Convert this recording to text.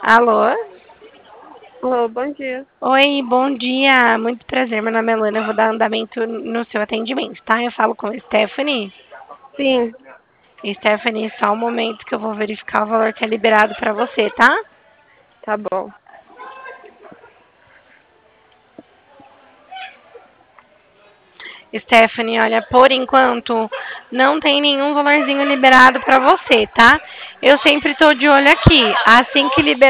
Alô? Alô, bom dia. Oi, bom dia. Muito prazer. Meu nome é Luana. Eu vou dar andamento no seu atendimento, tá? Eu falo com a Stephanie. Sim, Stephanie, só um momento que eu vou verificar o valor que é liberado para você, tá? tá bom. Stephanie, olha, por enquanto não tem nenhum valorzinho liberado para você, tá? Eu sempre tô de olho aqui. Assim que liberar